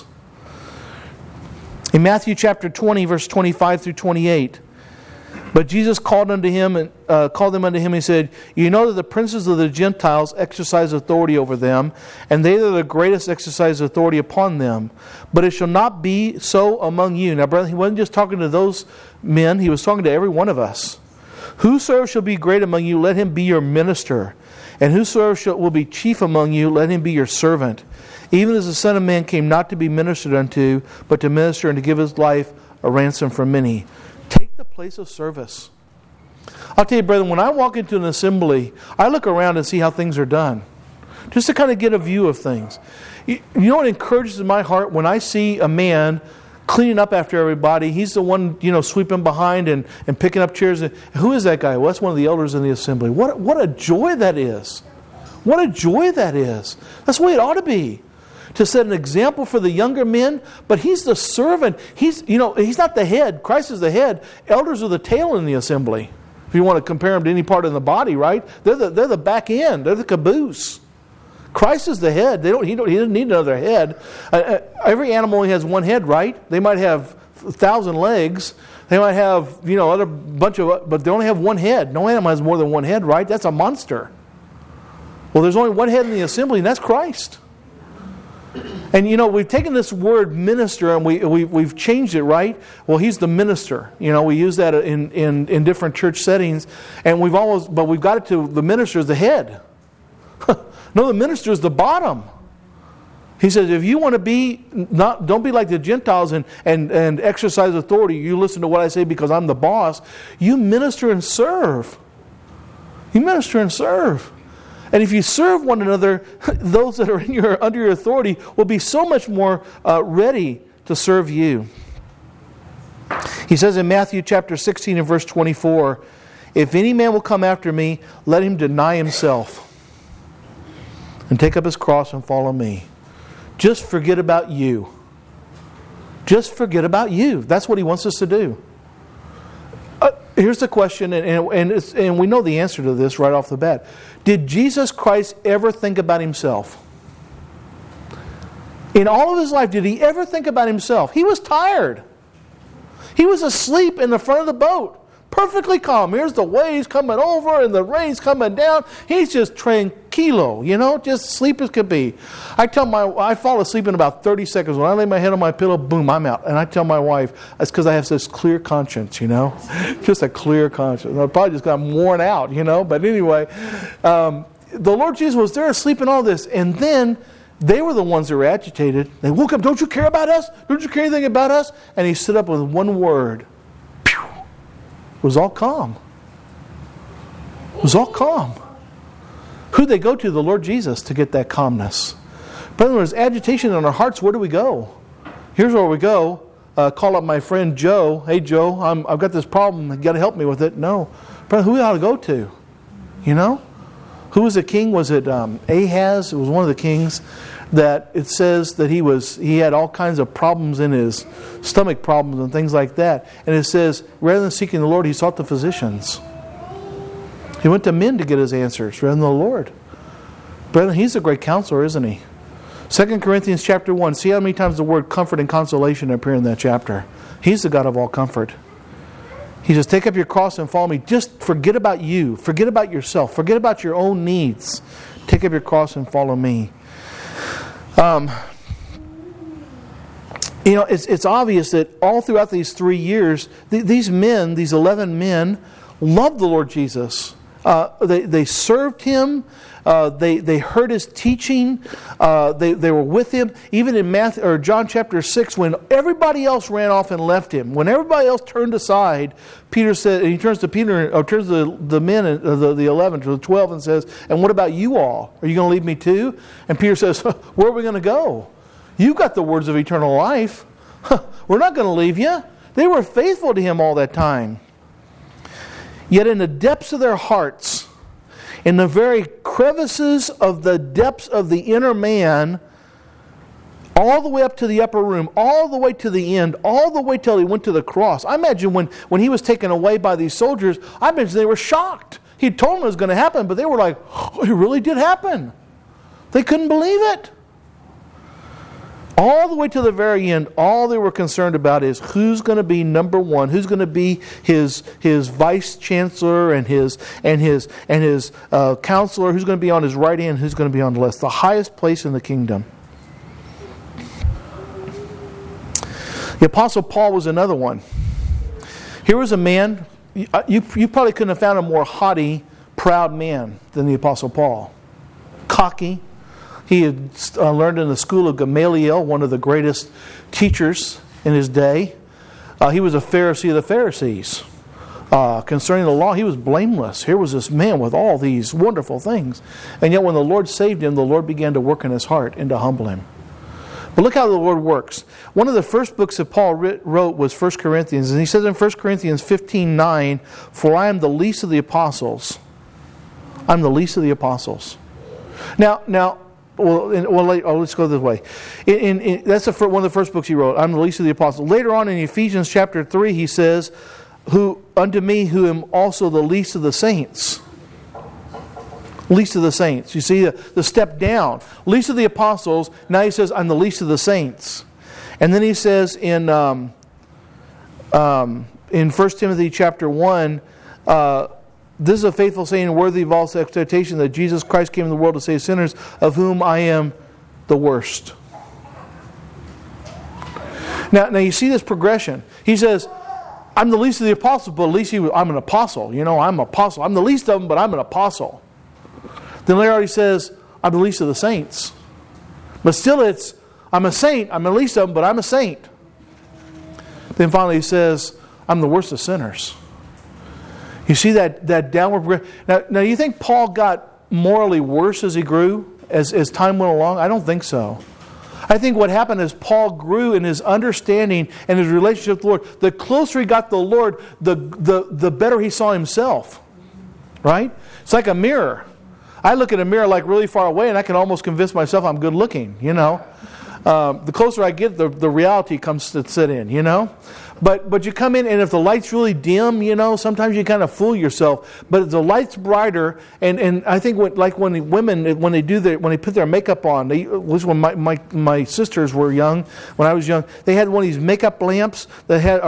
In Matthew chapter 20, verse 25 through 28, but Jesus called them unto him, and he said, you know that the princes of the Gentiles exercise authority over them, and they that are the greatest exercise authority upon them. But it shall not be so among you. Now, brother, he wasn't just talking to those men, he was talking to every one of us. Whosoever shall be great among you, let him be your minister. And whosoever will be chief among you, let him be your servant. Even as the Son of Man came not to be ministered unto, but to minister and to give his life a ransom for many. Take the place of service. I'll tell you, brethren, when I walk into an assembly, I look around and see how things are done. Just to kind of get a view of things. You know what encourages my heart? When I see a man cleaning up after everybody, he's the one, sweeping behind and picking up chairs. Who is that guy? Well, that's one of the elders in the assembly. What a joy that is. What a joy that is. That's the way it ought to be. To set an example for the younger men, but he's the servant. He's not the head. Christ is the head. Elders are the tail in the assembly. If you want to compare them to any part of the body, right? They're the back end. They're the caboose. Christ is the head. He doesn't need another head. Every animal only has one head, right? They might have 1,000 legs. They might have other bunch of, but they only have one head. No animal has more than one head, right? That's a monster. Well, there's only one head in the assembly, and that's Christ. And we've taken this word minister and we've changed it, right? Well, he's the minister. We use that in different church settings, and we've got it to the minister is the head. No, the minister is the bottom. He says, if you want to be don't be like the Gentiles and exercise authority. You listen to what I say because I'm the boss. You minister and serve. You minister and serve. And if you serve one another, those that are under your authority will be so much more ready to serve you. He says in Matthew chapter 16 and verse 24, if any man will come after me, let him deny himself and take up his cross and follow me. Just forget about you. Just forget about you. That's what he wants us to do. Here's the question, and we know the answer to this right off the bat. Did Jesus Christ ever think about himself? In all of his life, did he ever think about himself? He was tired. He was asleep in the front of the boat. Perfectly calm. Here's the waves coming over and the rain's coming down. He's just tranquilo, just sleep as could be. I fall asleep in about 30 seconds. When I lay my head on my pillow, boom, I'm out. And I tell my wife, it's because I have this clear conscience, just a clear conscience. I probably just got worn out, But anyway, the Lord Jesus was there asleep in all this. And then they were the ones that were agitated. They woke up, don't you care about us? Don't you care anything about us? And he stood up with one word. It was all calm. It was all calm. Who'd they go to? The Lord Jesus to get that calmness. But when there's agitation in our hearts, where do we go? Here's where we go. Call up my friend Joe. Hey Joe, I've got this problem. You got to help me with it. No. Brother, who ought to go to? Who was the king? Was it Ahaz? It was one of the kings that it says that he had all kinds of problems in his stomach problems and things like that. And it says, rather than seeking the Lord, he sought the physicians. He went to men to get his answers rather than the Lord. Brethren, he's a great counselor, isn't he? 2 Corinthians chapter 1. See how many times the word comfort and consolation appear in that chapter. He's the God of all comfort. He says, take up your cross and follow me. Just forget about you. Forget about yourself. Forget about your own needs. Take up your cross and follow me. It's obvious that all throughout these 3 years, these 11 men, loved the Lord Jesus. They served Him. They heard His teaching. They were with Him. Even in John chapter 6, when everybody else ran off and left Him, when everybody else turned aside, Peter said, and he turns to Peter, or turns to the men, the 11, to the 12, and says, "And what about you all? Are you going to leave me too?" And Peter says, "Where are we going to go? You've got the words of eternal life. We're not going to leave you. They were faithful to Him all that time. Yet in the depths of their hearts, in the very crevices of the depths of the inner man, all the way up to the upper room, all the way to the end, all the way till He went to the cross. I imagine when He was taken away by these soldiers, I imagine they were shocked. He told them it was going to happen, but they were like, oh, it really did happen. They couldn't believe it. All the way to the very end, all they were concerned about is who's going to be number one, who's going to be his vice chancellor and his counselor, who's going to be on his right hand, who's going to be on the left. The highest place in the kingdom. The Apostle Paul was another one. Here was a man, you probably couldn't have found a more haughty, proud man than the Apostle Paul. Cocky. He had learned in the school of Gamaliel, one of the greatest teachers in his day. He was a Pharisee of the Pharisees. Concerning the law, he was blameless. Here was this man with all these wonderful things. And yet when the Lord saved him, the Lord began to work in his heart and to humble him. But look how the Lord works. One of the first books that Paul wrote was 1 Corinthians. And he says in 1 Corinthians 15:9, "For I am the least of the apostles." I'm the least of the apostles. Now, let's go this way. That's one of the first books he wrote. I'm the least of the apostles. Later on in Ephesians chapter 3, he says, "Who unto me who am also the least of the saints." Least of the saints. You see the step down. Least of the apostles. Now he says, I'm the least of the saints. And then he says in 1 Timothy chapter 1, this is a faithful saying, worthy of all expectation, that Jesus Christ came in the world to save sinners, of whom I am the worst. Now you see this progression. He says, I'm the least of the apostles, but at least I'm an apostle. I'm an apostle. I'm the least of them, but I'm an apostle. Then later on he says, I'm the least of the saints. But still I'm a saint. I'm the least of them, but I'm a saint. Then finally he says, I'm the worst of sinners. You see that downward progression. Now you think Paul got morally worse as he grew, as time went along? I don't think so. I think what happened is Paul grew in his understanding and his relationship with the Lord. The closer he got to the Lord, the better he saw himself. Right? It's like a mirror. I look at a mirror like really far away and I can almost convince myself I'm good looking, The closer I get, the reality comes to sit in, But you come in and if the light's really dim, sometimes you kind of fool yourself. But if the light's brighter, and I think when they put their makeup on, when my sisters were young, when I was young, they had one of these makeup lamps that had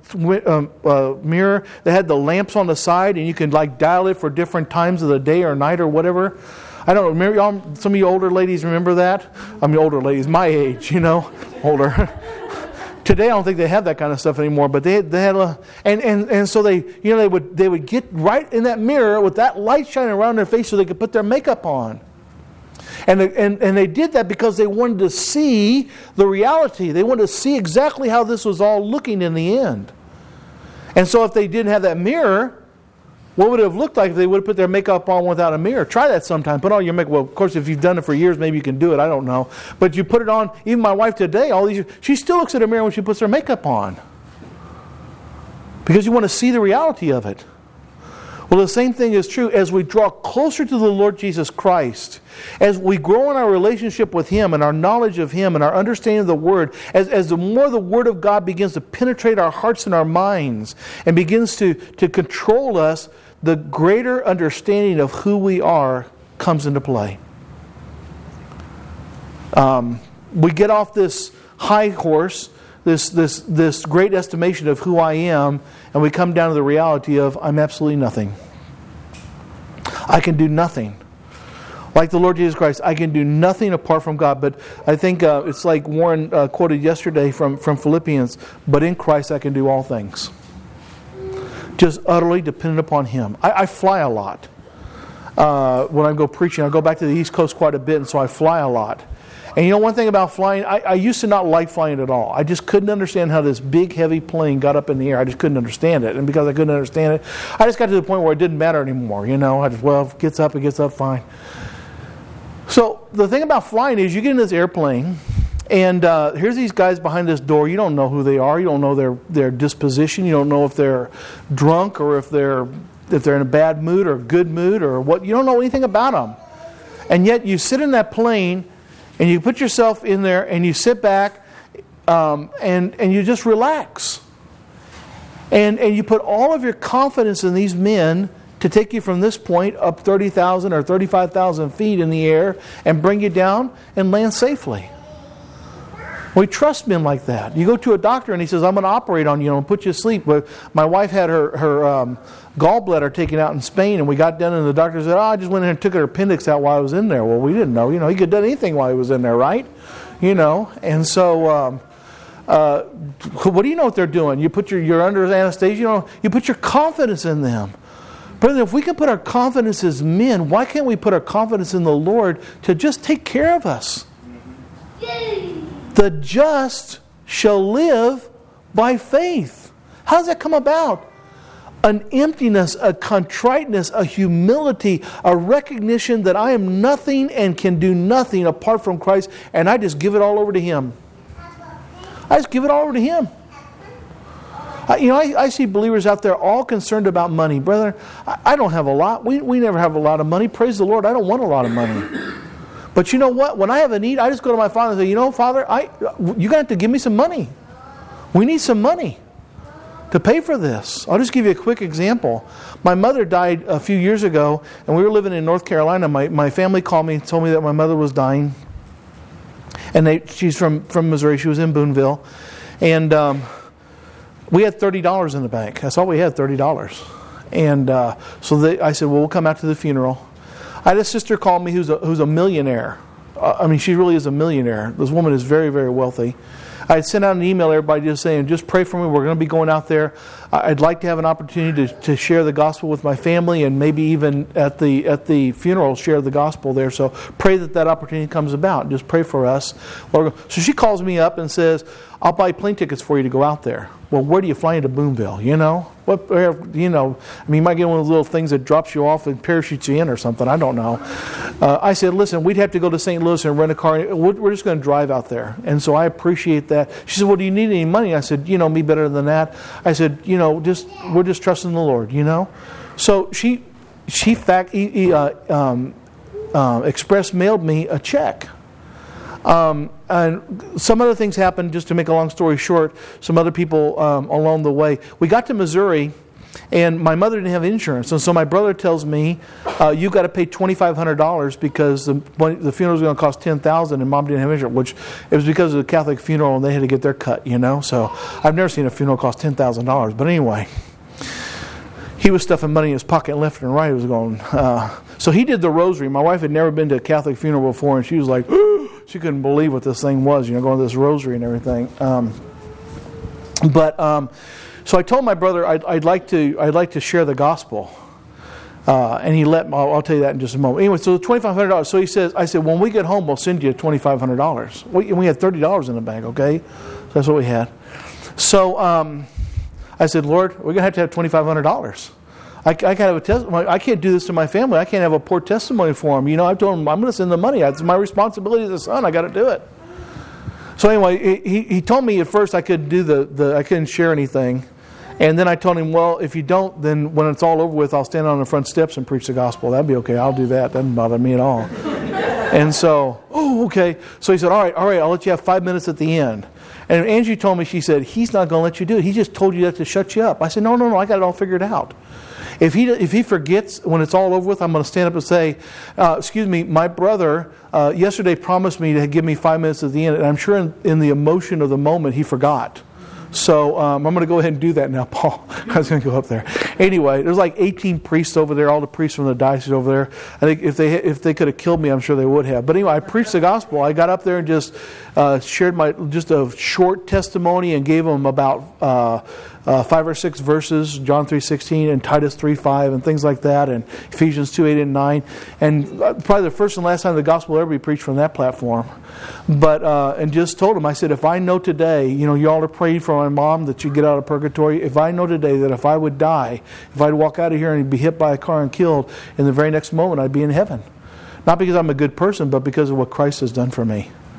mirror. They had the lamps on the side, and you can dial it for different times of the day or night or whatever. I don't know. Remember, some of you older ladies remember that? I mean, older ladies, my age, older. Today, I don't think they have that kind of stuff anymore. But they had and so they would get right in that mirror with that light shining around their face so they could put their makeup on. And they did that because they wanted to see the reality. They wanted to see exactly how this was all looking in the end. And so if they didn't have that mirror, what would it have looked like if they would have put their makeup on without a mirror? Try that sometime. Put on your makeup. Well, of course, if you've done it for years, maybe you can do it. I don't know. But you put it on. Even my wife today, all these years, she still looks at a mirror when she puts her makeup on. Because you want to see the reality of it. Well, the same thing is true as we draw closer to the Lord Jesus Christ, as we grow in our relationship with Him and our knowledge of Him and our understanding of the Word, as the more the Word of God begins to penetrate our hearts and our minds and begins to control us, the greater understanding of who we are comes into play. We get off this high horse, this great estimation of who I am, and we come down to the reality of I'm absolutely nothing. I can do nothing. Like the Lord Jesus Christ, I can do nothing apart from God. But I think it's like Warren quoted yesterday from Philippians, but in Christ I can do all things. Just utterly dependent upon Him. I fly a lot. When I go preaching, I go back to the East Coast quite a bit, and so I fly a lot. And one thing about flying, I used to not like flying at all. I just couldn't understand how this big, heavy plane got up in the air. I just couldn't understand it. And because I couldn't understand it, I just got to the point where it didn't matter anymore. If it gets up, fine. So the thing about flying is you get in this airplane, And here's these guys behind this door. You don't know who they are. You don't know their disposition. You don't know if they're drunk or if they're in a bad mood or a good mood or what. You don't know anything about them. And yet you sit in that plane and you put yourself in there and you sit back and you just relax. And you put all of your confidence in these men to take you from this point up 30,000 or 35,000 feet in the air and bring you down and land safely. We trust men like that. You go to a doctor and he says, I'm going to operate on you and put you to sleep. But my wife had her gallbladder taken out in Spain, and we got done and the doctor said, I just went in and took her appendix out while I was in there. Well, we didn't know. He could have done anything while he was in there, right? And so what do you know what they're doing? You're under anesthesia. You put your confidence in them. Brother, if we can put our confidence as men, why can't we put our confidence in the Lord to just take care of us? The just shall live by faith. How does that come about? An emptiness, a contriteness, a humility, a recognition that I am nothing and can do nothing apart from Christ, and I just give it all over to Him. I just give it all over to Him. I see believers out there all concerned about money. Brother, I don't have a lot. We never have a lot of money. Praise the Lord, I don't want a lot of money. But you know what? When I have a need, I just go to my Father and say, Father, you're going to have to give me some money. We need some money to pay for this. I'll just give you a quick example. My mother died a few years ago, and we were living in North Carolina. My family called me and told me that my mother was dying. And she's from Missouri. She was in Boonville. And we had $30 in the bank. That's all we had, $30. And I said, well, we'll come out to the funeral. I had a sister call me who's a millionaire. She really is a millionaire. This woman is very, very wealthy. I had sent out an email to everybody just saying, just pray for me. We're going to be going out there. I'd like to have an opportunity to share the gospel with my family, and maybe even at the funeral share the gospel there. So pray that opportunity comes about. Just pray for us. So she calls me up and says, I'll buy plane tickets for you to go out there. Well, where do you fly into Boonville? You might get one of those little things that drops you off and parachutes you in or something. I don't know. I said, listen, we'd have to go to St. Louis and rent a car. We're just going to drive out there. And so I appreciate that. She said, well, do you need any money? I said, me better than that. I said, we're just trusting the Lord, So she express mailed me a check. And some other things happened, just to make a long story short, some other people along the way. We got to Missouri, and my mother didn't have insurance. And so my brother tells me, you got to pay $2,500 because the funeral was going to cost $10,000 and Mom didn't have insurance, which it was because of the Catholic funeral and they had to get their cut, So I've never seen a funeral cost $10,000. But anyway, he was stuffing money in his pocket left and right. It was going... So he did the rosary. My wife had never been to a Catholic funeral before, and she was like, she couldn't believe what this thing was, going to this rosary and everything. So I told my brother I'd like to share the gospel, and he let me. I'll tell you that in just a moment. Anyway, so $2,500. So he says, I said, when we get home, we'll send you $2,500. We had $30 in the bank. Okay, so that's what we had. So I said, Lord, we're going to have $2,500. I can't have a testimony. I can't do this to my family. I can't have a poor testimony for them. I told him I'm going to send the money. It's my responsibility as a son. I got to do it. So anyway, he told me at first I couldn't do I couldn't share anything, and then I told him, well, if you don't, then when it's all over with, I'll stand on the front steps and preach the gospel. That'd be okay. I'll do that. Doesn't bother me at all. And so, okay. So he said, all right. I'll let you have 5 minutes at the end. And Angie told me, she said, he's not going to let you do it. He just told you that to shut you up. I said, no. I got it all figured out. If he forgets when it's all over with, I'm going to stand up and say, excuse me, my brother yesterday promised me to give me 5 minutes at the end, and I'm sure in the emotion of the moment he forgot. So I'm going to go ahead and do that now, Paul. I was going to go up there. Anyway, there's like 18 priests over there, all the priests from the diocese over there. I think if they could have killed me, I'm sure they would have. But anyway, I preached the gospel. I got up there and just shared just a short testimony and gave them about 5 or 6 verses, John 3:16 and Titus 3:5 and things like that, and Ephesians 2:8 and 9. And probably the first and last time the gospel will ever be preached from that platform. But and just told them, I said, if I know today, y'all are praying for my mom that you get out of purgatory. If I know today that if I would die, if I'd walk out of here and be hit by a car and killed, in the very next moment I'd be in heaven. Not because I'm a good person, but because of what Christ has done for me.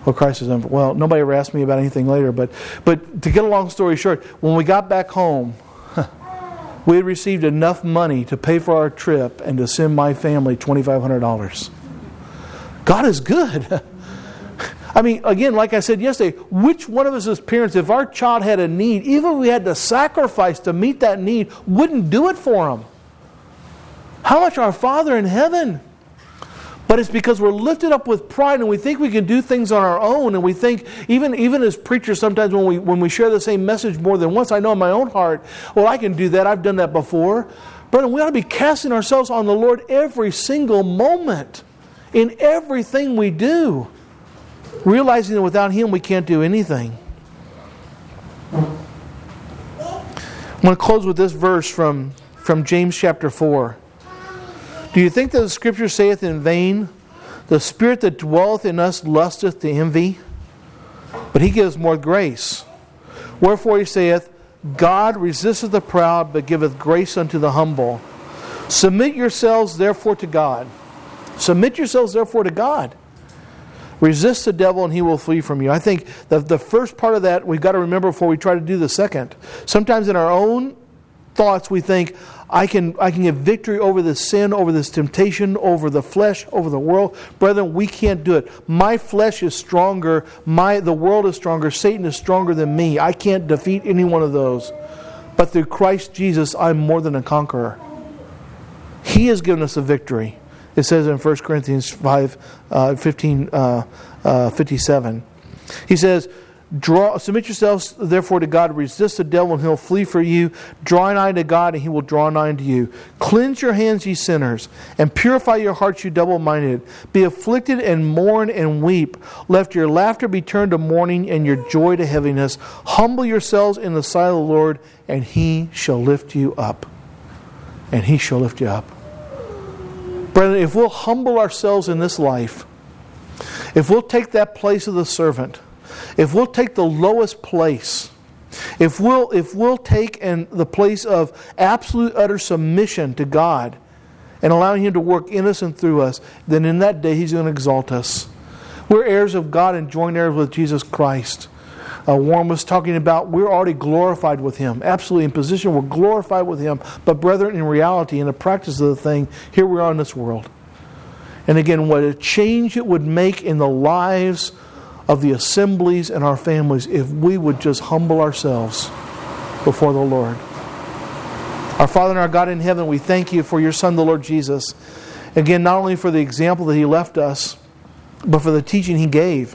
what Christ has done. Well, nobody ever asked me about anything later, but to get a long story short, when we got back home, we had received enough money to pay for our trip and to send my family $2,500. God is good. I mean, again, like I said yesterday, which one of us as parents, if our child had a need, even if we had to sacrifice to meet that need, wouldn't do it for them? How much our Father in heaven? But it's because we're lifted up with pride and we think we can do things on our own, and we think, even as preachers, sometimes when we share the same message more than once, I know in my own heart, well, I can do that, I've done that before. Brethren, we ought to be casting ourselves on the Lord every single moment, in everything we do, realizing that without Him we can't do anything. I'm going to close with this verse from James chapter 4. Do you think that the Scripture saith in vain, the Spirit that dwelleth in us lusteth to envy? But He gives more grace. Wherefore He saith, God resisteth the proud, but giveth grace unto the humble. Submit yourselves therefore to God. Submit yourselves therefore to God. Resist the devil and he will flee from you. I think that the first part of that we've got to remember before we try to do the second. Sometimes in our own thoughts we think, I can get victory over this sin, over this temptation, over the flesh, over the world. Brethren, we can't do it. My flesh is stronger. The world is stronger. Satan is stronger than me. I can't defeat any one of those. But through Christ Jesus, I'm more than a conqueror. He has given us a victory. It says in 1 Corinthians 5:57. He says, submit yourselves therefore to God, resist the devil and he'll flee for you. Draw nigh to God and He will draw nigh to you. Cleanse your hands, ye sinners, and purify your hearts, you double-minded. Be afflicted and mourn and weep. Let your laughter be turned to mourning and your joy to heaviness. Humble yourselves in the sight of the Lord, and He shall lift you up. And He shall lift you up. Brethren, if we'll humble ourselves in this life, if we'll take that place of the servant, if we'll take the lowest place, if we'll take the place of absolute utter submission to God and allowing Him to work in us and through us, then in that day He's going to exalt us. We're heirs of God and joint heirs with Jesus Christ. Warren was talking about we're already glorified with Him. Absolutely in position, we're glorified with Him. But brethren, in reality, in the practice of the thing, here we are in this world. And again, what a change it would make in the lives of the assemblies and our families if we would just humble ourselves before the Lord. Our Father and our God in heaven, we thank You for Your Son, the Lord Jesus. Again, not only for the example that He left us, but for the teaching He gave.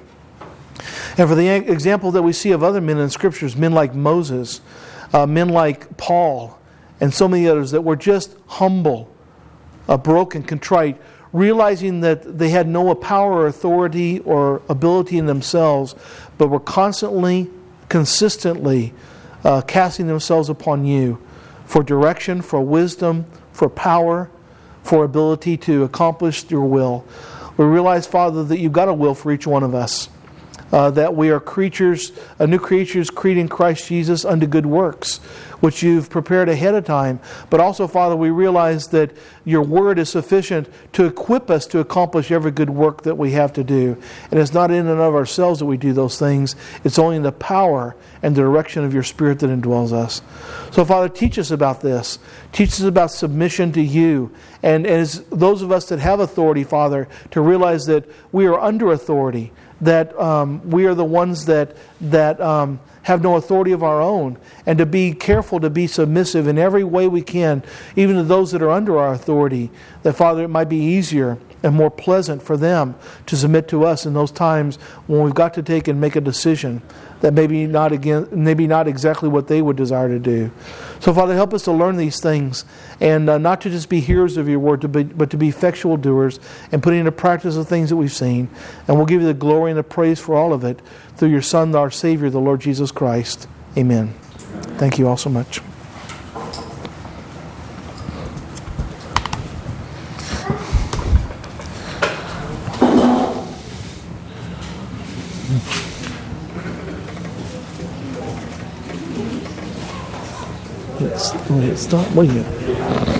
And for the example that we see of other men in Scriptures, men like Moses, men like Paul, and so many others that were just humble, broken, contrite, realizing that they had no power or authority or ability in themselves, but were constantly, consistently casting themselves upon You for direction, for wisdom, for power, for ability to accomplish Your will. We realize, Father, that You've got a will for each one of us. That we are creatures, new creatures created in Christ Jesus unto good works, which You've prepared ahead of time. But also, Father, we realize that Your Word is sufficient to equip us to accomplish every good work that we have to do. And it's not in and of ourselves that we do those things. It's only in the power and the direction of Your Spirit that indwells us. So, Father, teach us about this. Teach us about submission to You. And as those of us that have authority, Father, to realize that we are under authority, that we are the ones that have no authority of our own, and to be careful to be submissive in every way we can, even to those that are under our authority, that, Father, it might be easier and more pleasant for them to submit to us in those times when we've got to take and make a decision that maybe not exactly what they would desire to do. So, Father, help us to learn these things and not to just be hearers of Your Word, but to be effectual doers and putting into practice the things that we've seen. And we'll give You the glory and the praise for all of it through Your Son, our Savior, the Lord Jesus Christ. Amen. Thank you all so much. Stop. What are you?